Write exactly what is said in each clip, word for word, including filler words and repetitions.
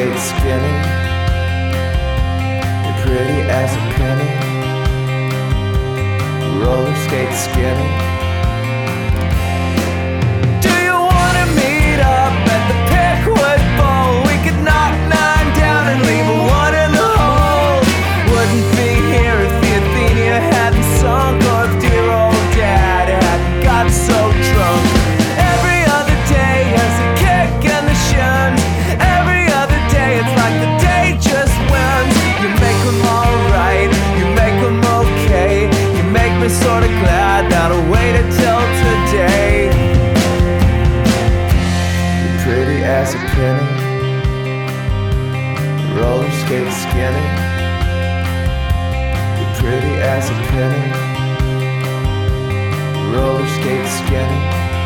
skate skinny. You're pretty as a penny. Roller skate skinny. Do you wanna meet up at the Pickwood Bowl? We could knock nine down and leave a one in the hole. Wouldn't be here if the Athenia hadn't sunk, or if dear old dad hadn't got so drunk. Every other day has a kick in the shins. Every other day it's like the day just wins. You make them alright, you make them okay. You make me sorta glad that I waited till today. You're pretty as a penny. Roller skate skinny. You're pretty as a penny. Roller skate skinny.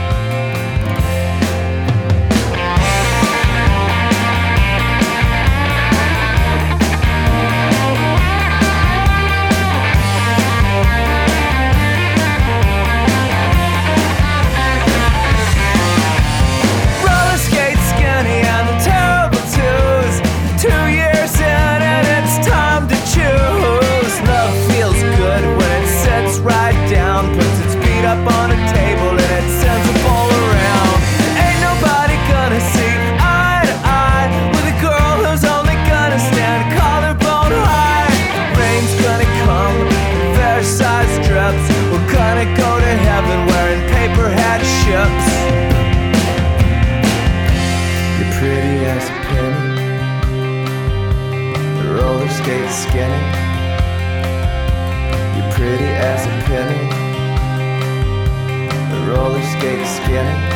Roller skate skinny and the terrible twos. Two years in and it's time to choose. Love feels good when it sits right down, puts its feet up on a table and it sends a ball around. Ain't nobody gonna see eye to eye with a girl who's only gonna stand collarbone high. Rain's gonna come in fair-sized drips. We're gonna go to heaven wearing paper hat ships. You're pretty as a penny. Roller skate skinny. You're pretty as a penny. Roller skate skinny.